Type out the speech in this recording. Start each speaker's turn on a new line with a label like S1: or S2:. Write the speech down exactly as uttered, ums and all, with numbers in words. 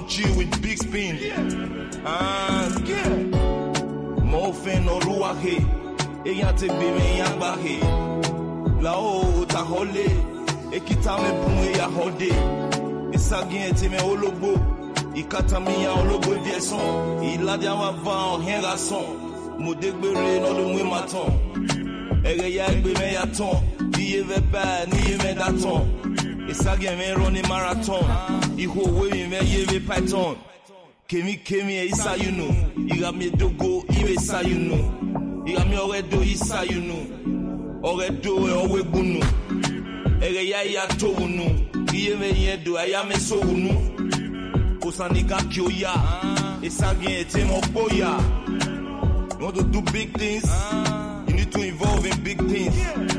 S1: chill with big spin. And yeah. Mo fin no ruahe. Eyan te gbe me yan gbahe. La o ta hole. Ekita me bun e ya hode. Isagin ete me ologbo. Ikata mi ya ologbo dieson. Ilade wa va en rien garçon. Mo degbere no le mwe maton. Ere ya gbe me ya ton. Diye ve pa ni me daton. Isagin me run marathon. Iho we me ye ve python. Kemi kemi e isa you know. Iga me dogo iwe sa you know. Iga me oredo isa you know. Oredo e owe bunu. Ere ya ya to unu. Iye me ye do aya me so unu. Osanika kyoya. Isagin ete mo boya. You want to do big things? You need to involve in big things.